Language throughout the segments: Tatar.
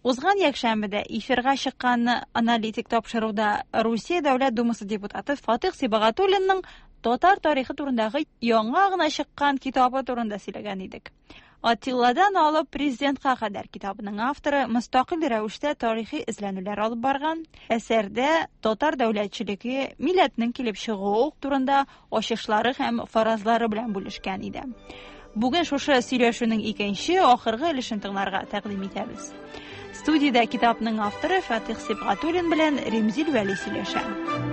Узган якшәмбедә эфирга чыккан аналитик тапшыруда Русия Дәүләт Думасы депутаты Фатих Сибагатуллинның татар тарихы турындагы яңа гына чыккан китабы турында сөйләгән идек. Атилладан алып президентка кадәр китабының авторы мөстәкыйль рәвештә тарихи эзләнүләр алып барган. Әсәрдә татар дәүләтчелеге, милләтнең килеп чыгуы турында ачышлары һәм фаразлары белән бүлешкән иде. Бүген шушы сөйләшүнең икенче, ахыргы өлешен тыңларга тәкъдим итәбез. Студияда китапның авторы Фатих Сибагатуллин белән Ремзил Вәли сөйләшә.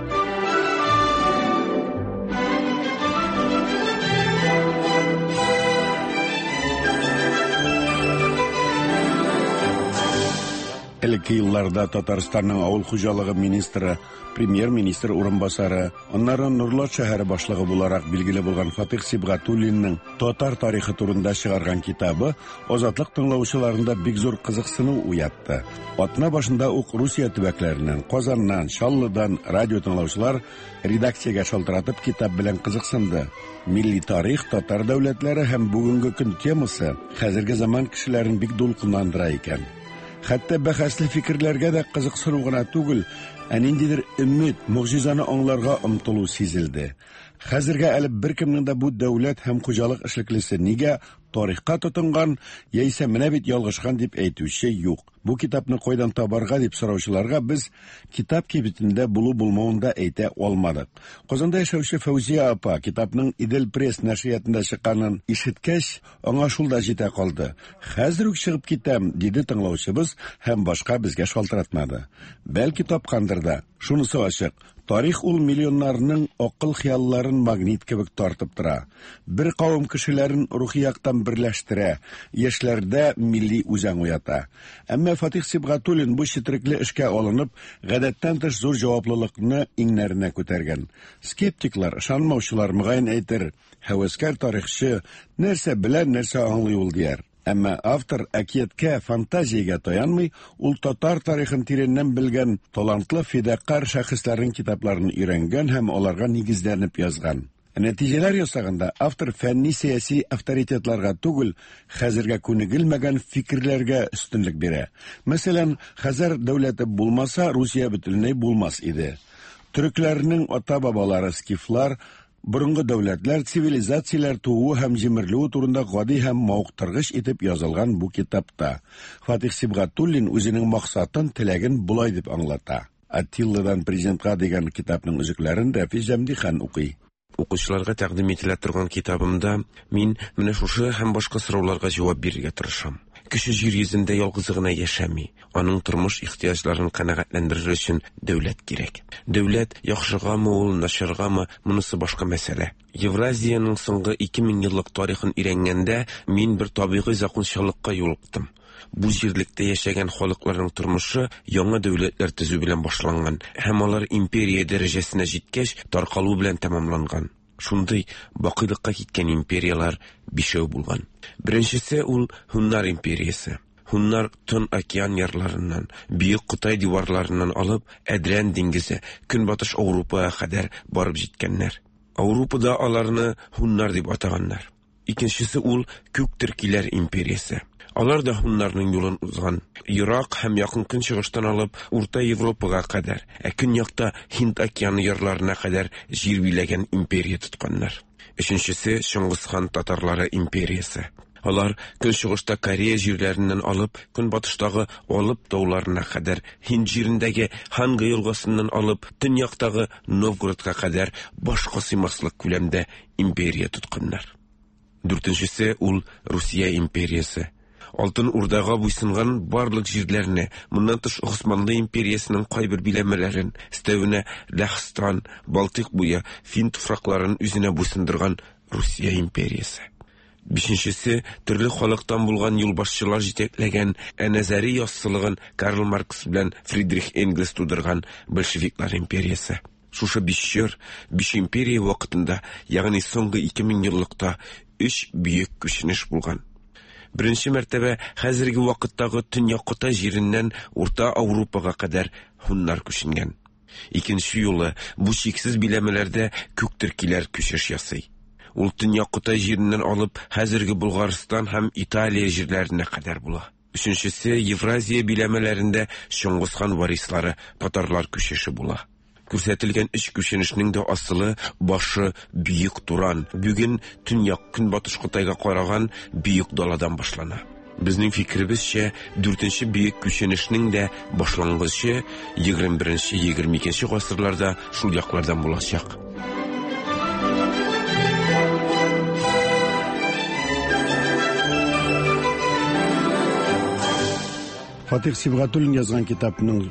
Элекке елларда Татарстанның авыл хуҗалыгы министры, премьер-министр урынбасары, аннан Нурлат шәһәре башлыгы буларак билгеле булган Фатих Сибагатуллинның татар тарихы турында чыгарган китабы азатлык тыңлаучыларында бик зур кызыксыну уятты. Атна башында ук Русия төбәкләреннән, Казаннан, Чаллыдан радио тыңлаучылар редакциягә шалтыратып китап белән кызыксынды. Милли тарих, татар дәүләтләре һәм бүгенге көн темасы хәзерге заман кешеләрен бик дулкынландыра икән. Хәтта бәхәсле фикерләргә дә кызыксыну гына түгел, ниндидер өмет, могҗизаны аңларга омтылу сизелде. Хәзергә әле беркемнең дә бу дәүләт һәм хуҗалык эшлеклесе нигә тарихка тотынган, яисә менә бит ялгышкан дип әйтүче юк. Бу китапны кайдан табарга дип сораучыларга без китап кибетендә булу-булмавын да әйтә алмадык. Казанда яшәүче Фәүзия апа китапның Идел пресс нәшриятында чыкканын ишеткәч, аңа шул да җитә калды. Хәзер үк чыгып китәм, диде тыңлаучыбыз һәм башка безгә шалтыратмады. Бәлки тапкандыр да. Шунысы ачык. Тарих ул миллионнарның акыл хыялларын магнит кебек тартып тора. Бер кавым кешеләрен рухи яктан берләштерә, яшьләрдә милли үзәң уята. Әмма Фатих Сибагатуллин бу четерекле эшкә алынып, гадәттән тыш зур җаваплылыкны иңнәренә күтәргән. Скептиклар, ышанмаучылар мөгаен әйтер, һәвәскәр тарихчы нәрсә белән, нәрсә аңлый ул дияр. Әмма автор әкияткә, фантазиягә таянмый, ул татар тарихын тирәннән белгән талантлы фидакар шәхесләрнең китапларын өйрәнгән һәм аларга нигезләнеп язган. Нәтиҗәләр ясаганда автор фәнни-сәяси авторитетларга түгел, хәзергә күнегелмәгән фикерләргә өстенлек бирә. Мәсәлән, Хәзәр дәүләте булмаса, Русия бөтенләй булмас иде. Төрекләрнең ата-бабалары скифлар, Борынгы дәүләтләр, цивилизацияләр тууы һәм җимерелүе турында гади һәм мавыктыргыч итеп язылган бу китапта Фатих Сибагатуллин үзенең максатын, теләген булай дип аңлата. Атилладан президентка дигән китапның үзекләрен Рәфис Җәмдихан укый. Укучыларга тәкъдим ителә торган китабымда мин менә шушы һәм башка сорауларга җавап бирергә тырышам. Кеше җир йөзендә ялгыз гына яшәми. Аның тормыш ихтыяҗларын канәгатьләндерер өчен дәүләт кирәк. Дәүләт яхшыгамы ул, начаргамы, монысы башка мәсьәлә. Евразиянең соңгы 2000 еллык тарихын өйрәнгәндә мин бер табигый закончалыкка юлыктым. Бу җирлектә яшәгән халыкларның тормышы яңа дәүләтләр төзү белән башланган һәм алар империя дәрәҗәсенә җиткәч таркалу белән тәмамланган. Шундый бакыйлыкка киткән империялар 5 булган. Беренчесе ул Хуннар империясе. Хуннар Тын океан ярларыннан, Бөек Кытай диварларыннан алып, Әдрән диңгезе, Көнбатыш Ауропага кадәр барып җиткәннәр. Ауропада аларны Хуннар дип атаганнар. Икенчесе ул Күк Төркиләр империясе. Алар да Хуннарның юлын узган. Ирак һәм якын көнчыгыштан алып Урта Европага кадәр, көньякта Һинд океаны ярларына кадәр җир биләгән империя тотканнар. Өченчесе Чыңгызхан татарлары империясе. Алар көнчыгышта Корея җирләреннән алып, көнбатыштагы Алып тауларына кадәр, Һинд җирендәге Ханга елгасыннан алып, төньяктагы Новгородка кадәр башка сыймаслык күләмдә империя тотканнар. Дүртенчесе ул Русия империясе. Алтын Урдага буйсынган барлык җирләрне, моннан тыш Госманлы империясының кайбер биләмәләрен, өстәвенә Ләхстан, Балтык буе, Фин туфракларын үзенә буйсындырган Русия империясе. Бишенчесе төрле халыктан булган юлбашчылар җитәкләгән нәзәри яссылыгын Карл Маркс белән Фридрих Энгельс тудырган большевиклар империясе. Шушы 5 империя вакытында, ягъни соңгы 2000 еллыкта 3 бөек күченеш булган. Беренче мәртәбә хәзерге вакыттагы Төньяк Кытай җиреннән Урта Ауропага кадәр Хуннар күченгән. Икенче юлы бу чиксез биләмәләрдә Күк Төркиләр күчеш ясый. Ул Төньяк Кытай җиреннән алып хәзерге Булгарстан һәм Италия җирләренә кадәр була. Üçüncüsü, Евразия биләмәләрендә Чыңгыз хан варислары татарлар күчеше була. Күрсәтелгән эш күченешнең дә асылы башы Бөек Туран, бүген төньяк көнбатыш Кытайга караган Бөек Даладан башлана. Безнең фикеребезчә, 4нче бөек күченешнең дә башлангычы 21-22 гасырларда шул яклардан булачак. Фатих Сибгатуллин язган китапның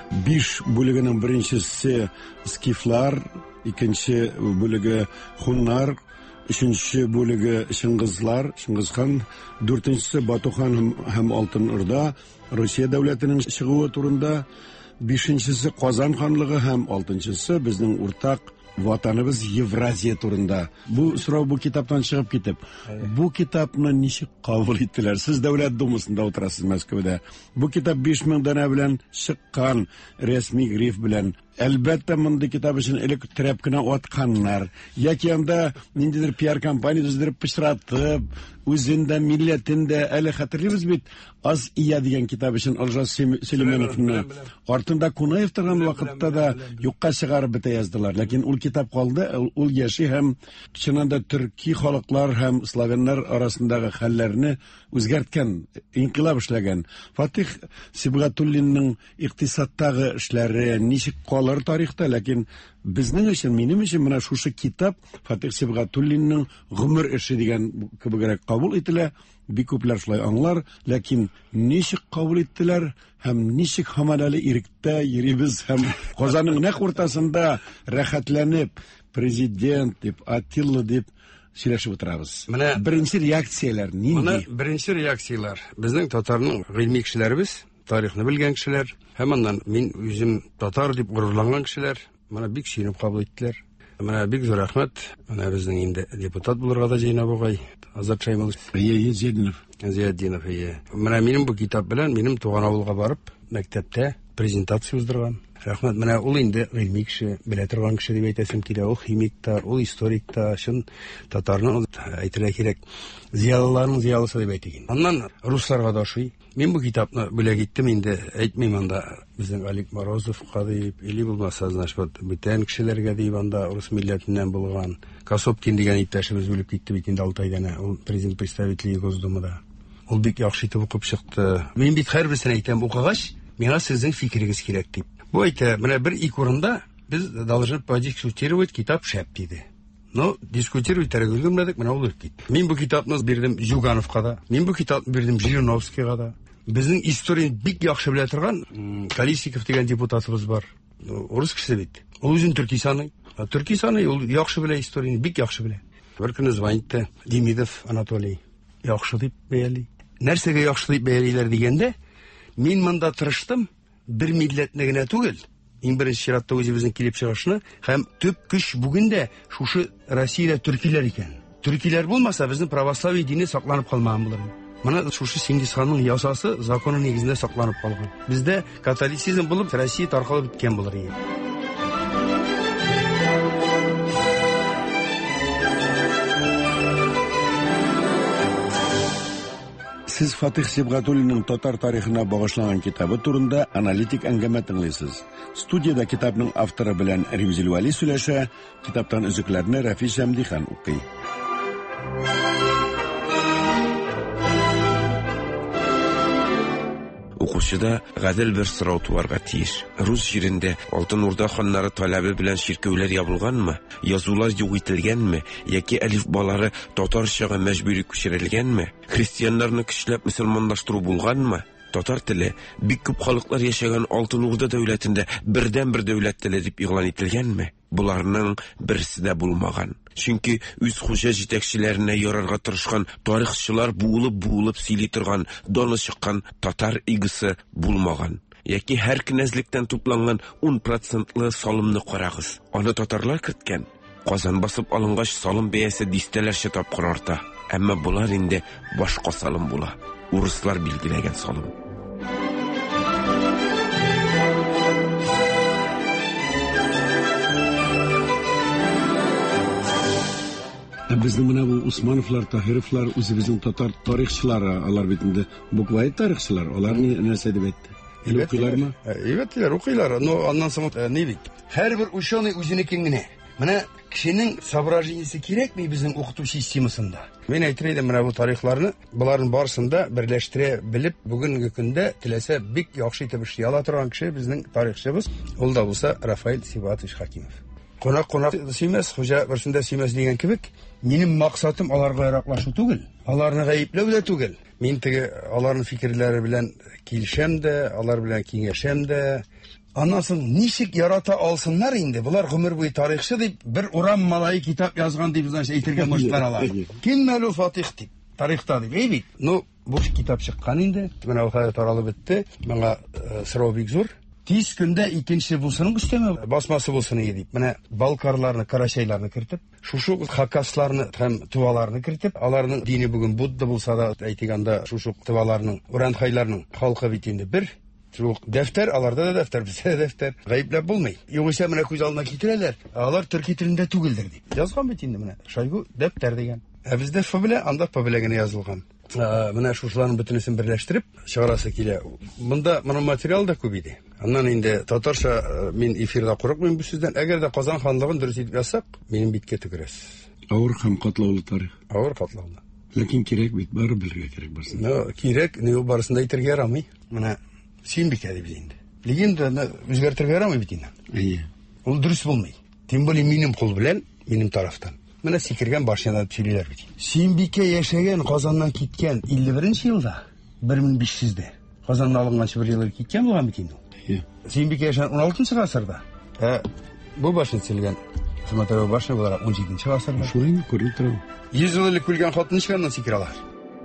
5 бүлегенең беренчесе скифлар, икенче бүлеге хуннар, üçüncü бүлеге Чыңгызлар, Чыңгызхан, 4нчесе Батухан һәм Алтын Урда, Русия дәүләтенең чыгуы турында, 5нчесе Казан ханлыгы һәм 6нчысы безнең уртак ватаныбыз Евразия турында. Бу сорау бу китаптан чыгып китеп. Бу китапны ничек кабул иттеләр? Сез дәүләт думасында утырасыз Мәскәүдә. Бу китап 5000 дана белән чыккан, рәсми гриф белән. Әлбәттә, монда китап өчен элек терәп кенә атканнар. Яки анда ниндидер пиар компания төзедереп пычратып, үзендә, милләтендә, әле хәтерлибез бит, аз ия дигән китап өчен Алжас Сөләймановны артында Кунаев торган вакытта да юкка чыгарып бетә яздылар. Ләкин ул китап калды, ул яши һәм чынында төрки халыклар һәм славяннар арасындагы хәлләрне үзгәрткән, инкыйлаб эшләгән. Фатих Сибгатуллинның икътисадтагы эшләре ничек калыр тарихта, ләкин безнең өчен, минем өчен менә шушы китап Фатих Сибгатуллинның гомер эше дигән кебегрәк кабул ителә. Бик күпләр шулай аңлар, ләкин ничек кабул иттеләр һәм ничек һаман әле иректә йөрибез һәм Казанның нәкъ уртасында рәхәтләнеп президент дип, Атилла дип сөйләшеп утырабыз. Менә беренче реакцияләр нинди? Менә беренче реакцияләр безнең татарның гыйльми кешеләребез, тарихны белгән кешеләр, һәм аннан мин үзем татар дип горурланган кешеләр, менә бик сөенеп кабул иттеләр. Менә бик зур рәхмәт. Менә безнең инде депутат булырга да Җәйнәп агай, Азат Шаймов, Зияддинов. Менә минем бу китап белән минем туган авылга барып, мәктәптә презентация уздырган. Рәхмәт. Менә ул инде гыйльми кеше, белә торган кеше дип әйтәсем килә. Ул химик та, ул историк та, шун татарның әйтергә кирәк, зиялыларның зиялысы дип әйтик. Аннан русларга да шуй. Мин бу китапны бүләк иттем инде, әйтмим анда безнең Алик Морозовка дип, или булмаса, значит, бүтән кешеләргә дип анда рус милләтеннән булган. Косопкин дигән иптәшебез үлеп китте бит инде Алтайдан, ул президент представители Госдумада. Ул бик яхшы итеп укып чыкты. Мин бит һәрберсен әйтәм, укыгач, миңа сезнең фикерегез кирәк дип. Бу әйтә, менә бер ике урында без должны подискутировать, китап шәп диде. Но дискутировать тәргүлгәмәдек, менә ул кит. Мин бу китапны бирдем Жугановка да, мин бу китапны бирдем Жириновскийга да. Безнең историяны бик яхшы белә торган Колесников дигән депутатыбыз бар. Урыс кеше бит. Ул үзен Төркисаны ул яхшы белә историяны, бик яхшы белә. Бер көнне звонитты Демидов Анатолий. Яхшы дип бәяли. Нәрсәгә яхшы дип бәялиләр дигәндә, мин монда тырыштым, бер милләтне генә түгел, иң беренче чиратта үзебезнең килеп чыгышны һәм төп көч бүген дә шушы Россиядә төркиләр икән. Төркиләр булмаса, безнең православие дине сакланып калмаган булыр. Менә шушы Сиңгизханның ясасы законы нигезендә сакланып калган. Бездә католицизм булып, Россия таркалып биткән булыр иде. Сез Фатих Сибгатуллинның татар тарихына багышланган китабы турында аналитик әңгәмә тыңлыйсыз. Студияда китапның авторы белән Римзил Вали сөйләшә, китаптан өзекләрне Рафис Шәмдихан укый. Укучыда гадел бер сорау туарга тиеш. Рус җирендә Алтын Урда ханнары таләбе белән ширкәүләр ябылганмы? Язулар юк ителгәнме? Яки әлифбалары татарчага мәҗбүри күчерелгәнме? Христианнарны көчләп мөселманлаштыру булганмы? Татар теле бик күп халыклар яшәгән Алтын Урда дәүләтендә бердән-бер дәүләт теле дип игълан ителгәнме? Буларның берсе дә булмаган. Чөнки үз хуҗа җитәкчеләренә ярарга тырышкан тарихчылар буылып сөйли торган, даны чыккан татар игесе булмаган. Яки һәр кенәзлектән тупланган 10% салымны карагыз. Аны татарлар керткән. Казан басып алынгач салым бәясе дистәләрчә тапкыр арта. Әмма булар инде башка салым була. Урыслар билгеләгән салым. Безнең менә бу Усмановлар, Таһировлар үзебезнең татар тарихчылары, алар бит инде буквай тарихчылар. Алар нәрсә дип әйтте? Укыйлармы? Evet, укыйлар. Но аннан соң не бит? Һәрбер ученый үзенекен генә. Менә кешенең соображениесе кирәкми безнең укыту системасында. Мен әйтер идем, менә бу тарихларны, буларның барысында берләштерә белеп, бүгенге көндә теләсә бик яхшы итеп эшли ала торган кеше безнең тарихчыбыз, ул да булса Рафаэль Сибгатович Хакимов. Кунак сөймәс, хуҗа берсендә сөймәс дигән кебек, минем максатым аларга яраклашу түгел, аларны гаепләү дә түгел. Мин теге аларның фикерләре белән килешәм дә, алар белән киңәшәм дә. Аннан соң ничек ярата алсыннар инде? Булар гомер буе тарихчы дип, бер урам малай китап язган дип әйтергә мөҗбәр алар. Ким мәлу Фатих дип, тарихта дип, бит. Ну, бу китап чыккан инде. Менә ул таралып бетте. Моңа сорау бик зур. Тиз көндә икенче булсын үстәме басмасы булсын дип. Менә балкарларны, карачайларны кертеп, шушы хакасларны һәм туваларны кертеп, аларның дине бүген Будда булса да әйтгәндә шушы туваларның, уранхайларның халкы бит инде бер. Шук дәфтәр, аларда да дәфтәр, бездә дәфтәр. Гаепләп булмый. Югыйсә менә күз алдына китерәләр. Алар төрки телендә түгелдер дип. Язган бит инде менә. Шайгу дәфтәр дигән. Ә бездә Ф белән, анда П белән генә язылган. Менә шушыларның бөтенесен берләштереп чыгарасы килә. Монда моның материал да күп иде. Аннан инде татарча мин эфирда курыкмыйм бу сүздән. Әгәр дә Казан ханлыгын дөрес итеп язсак, минем биткә төгерәс. Авыр һәм катлаулы тарих. Авыр катлаулы. Ләкин кирәк бит, бары белергә кирәк барсын. Ну, кирәк, ни ул барысында әйтергә ярамый. Менә Симбикә дип инде. Легенданы үзгәртергә ярамый бит инде. Ул дөрес булмый. Тем более минем кул белән, минем тарафтан. Менә сикергән башына сөйлиләр бит. Симбикә яшәгән, Казаннан киткән 51нче елда, 1500дә. Казаннан алынганчы бер еллар киткән булган бит инде. Симбикә яшәгән 16нчы гасырда. Бу башын силгән Саматова башы буларак 17нче гасырда. Шулай күренеп тора. 100 ел элек күлгән хатын ничкәннән сикер алар.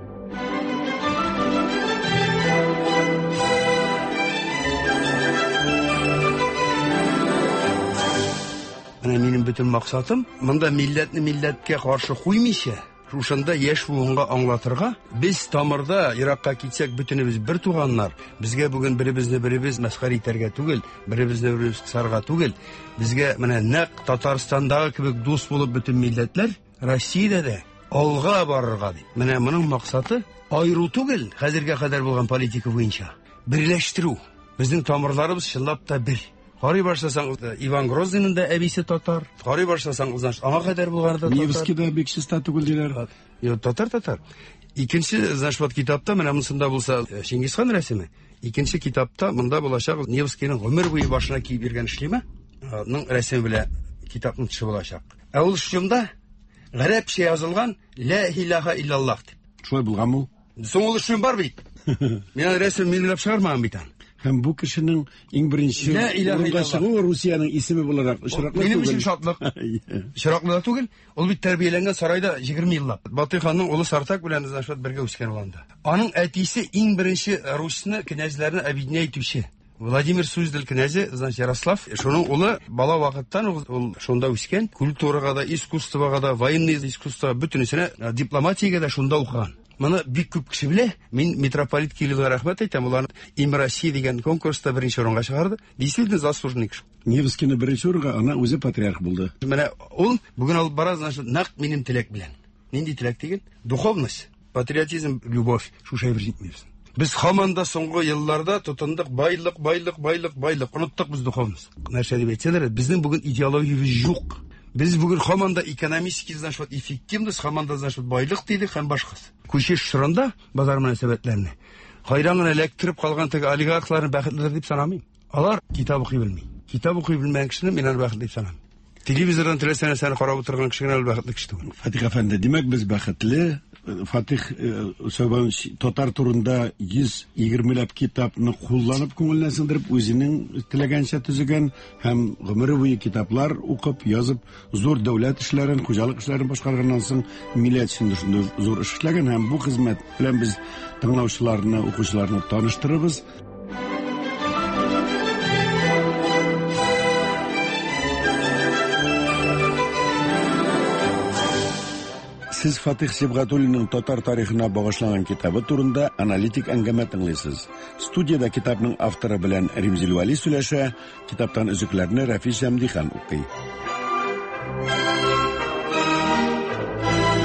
Минем бөтен максатым монда милләтне милләткә каршы куймыйча, шушында яшь буынга аңлатырга, без тамырда еракка китсәк бөтенебез бер туганнар, безгә бүген беребез мәсхәр итәргә түгел, беребез кысарга түгел, безгә менә нәкъ Татарстандагы кебек дус булып бөтен милләтләр Россиядә дә алга барырга дип. Менә моның максаты айыру түгел, хәзергә кадәр булган политика буенча, берләштерү. Безнең тамырларыбыз чынлап та бер. Карый башласаң, Иван Грозныйның да әбисе татар. Карый башласаң, значит, аңа кадәр булган да татар. Невский да бик чиста түгел диләр. Татар. Икенче, значит, китапта менә монда булса Чингисхан рәсеме. Икенче китапта монда булачак Невскийның гомер буе башына киеп биргән эшлеме? Ның рәсеме белән китапның төше булачак. Ә ул шумда гарәпчә язылган Ла илаха иллаллах дип. Шулай булганмы? Соң ул шум бар бит. Мен рәсем минләп чыгармаган бит. Һәм бу кешенең иң беренче урынга Русиянең исеме буларак очраклы түгел. Минем өчен шатлык. Очраклы да түгел. Ул бит тәрбияләнгән сарайда 20 еллап. Батый ханның улы Сартак белән Зашат бергә үскән булганда. Аның әтисе иң беренче Русны князьләрне объединяй итүче. Владимир Суздаль князе, значит, Ярослав, шуның улы бала вакыттан ул шунда үскән. Культурага да, искусствога да, военный искусство бөтенесенә, дипломатиягә дә шунда укыган. Моны бик күп кеше белә. Мин митрополит Кириллга рәхмәт әйтәм. Улар Им Россия дигән конкурста беренче урынга чыгарды. Действительно заслуженный кеше. Невскийны беренче урынга, ана үзе патриарх булды. Менә ул бүген алып бара, значит, нәкъ минем теләк белән. Нинди теләк диген? Духовность, патриотизм, любовь. Шуша бер җитмәбез. Без һаман да соңгы елларда тотындык байлык. Оныттык без духовность. Нәрсә дип әйтсәләр, безнең бүген идеологиябыз юк. Biz bugün hamanda ekonomik значит effektivimiz, hamanda значит байлык дидек һәм башкасы. Күчеш шырында базар мөнәсәбәтләрне. Хайраңын эләктереп калган теге олигархларны бәхетлеләр дип санамыйм. Алар китап укый белми. Китап укый белмәгән кешене мин аны бәхетле дип санамыйм. Телевизордан теләсәне карап утырган кешегә бәхетле кеше түгел. Фатих әфәнде, димәк без бәхетле. Фатих сөйбән татар турында 120ләп китапны кулланып күңеленә сындырып үзенең теләгәнчә төзегән һәм гомере буе китаплар укып, язып, зур дәүләт эшләрен, хуҗалык эшләрен башкарганнан соң милләт өчен зур эш эшләгән һәм бу хезмәт белән без тыңлаучыларны, укучыларны таныштырабыз. Siz Fatih Sibgatulining татар тарихына багышланган китабы турында аналитик әңгәмә тыңлыйсыз. Студияда китапның авторы белән Римзил Вали сөйләшә, китаптан өзекләрне Рафис Шәмдихан укый.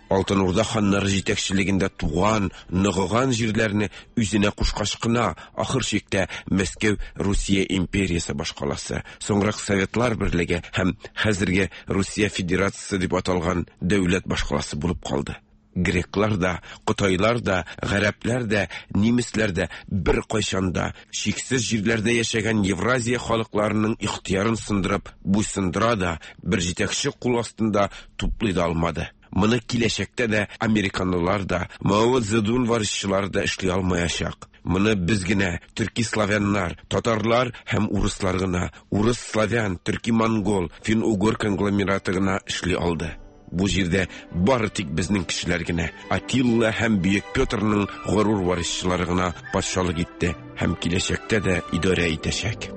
Алтын Урда ханнары җитәкчелегендә туган, ныгыган җирләрне үзенә кушкач кына, ахыр чиктә Мәскәү Русия империясе башкаласы, соңрак Советлар берлеге һәм хәзерге Русия Федерациясе дип аталган дәүләт башкаласы булып калды. Греклар да, Кытайлар да, гарәпләр да, немецләр дә бер кайчанда шиксез җирләрдә яшәгән Евразия халыкларының ихтыярын сындырып, буйсындыра да, бер җитәкче кул астында туплый да алмады. Моны киләчәктә дә американлылар да, Мао Цзэдун варисчылары да эшли алмаячак. Моны без генә, төрки-славяннар, татарлар һәм урыслар гына, урыс-славян, төрки-монгол, фин-угор конгломераты гына эшли алды. Бу җирдә бары тик безнең кешеләр генә, Атилла һәм Бөек Петрның горур варисчылары гына патшалык итте һәм киләчәктә дә идарә итәчәк.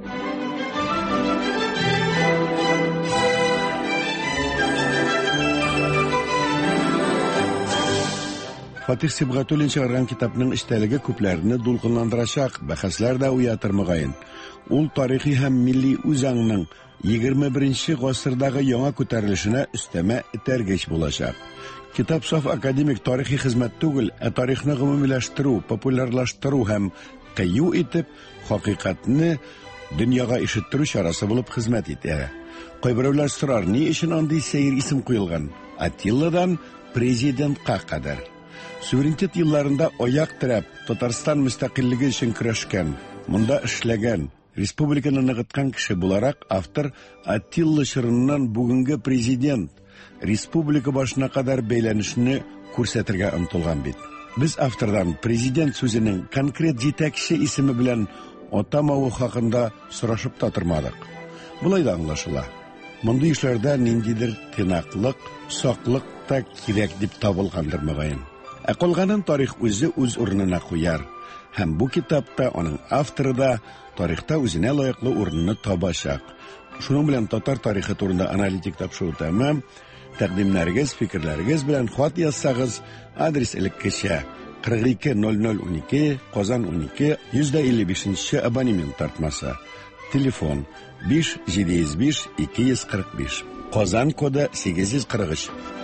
Фатих Сибгатуллин чыгарган китапның эчтәлеге күпләрне дулкынландырачак, бәхәсләр дә уятыр мөгаен. Ул тарихи һәм милли үзаңның 21 гасырдагы яңа күтәрелешенә өстәмә этәргеч булачак. Китап саф академик тарихи хезмәт түгел, тарихны гомумиләштерү, популярлаштыру һәм кыю итеп хакыйкатьне дөньяга ишеттерү чарасы булып хезмәт итә. Кайберәүләр сорар, ни өчен андый сәер исем куелган? Атилладан президентка кадәр. Суверенитет елларында аяк терәп, Татарстан мөстәкыйльлеге өчен көрәшкән, монда эшләгән, республиканы ныгыткан кеше буларак автор Атилла чорыннан бүгенге президент республика башына кадәр бәйләнешне күрсәтергә омтылган бит. Без автордан президент сүзенең конкрет җитәкче исеме белән атамавы хакында сорашып та тормадык. Булай да аңлашыла. Мондый эшләрдә ниндидер тыйнаклык, саклык та кирәк дип табылгандыр мөгаен. Калганын тарих үзе үз урынына куяр. Һәм бу китапта аның авторы да тарихта үзенә лаеклы урынны табачак. Шуның белән татар тарихы турында аналитик тапшыру тәмам. Тәкъдимнәрегез, фикерләрегез белән хат язсагыз, адрес элеккечә 420012 Казан 12 155 абонемент тартмасы. Телефон 5705 245. Казан коды 843.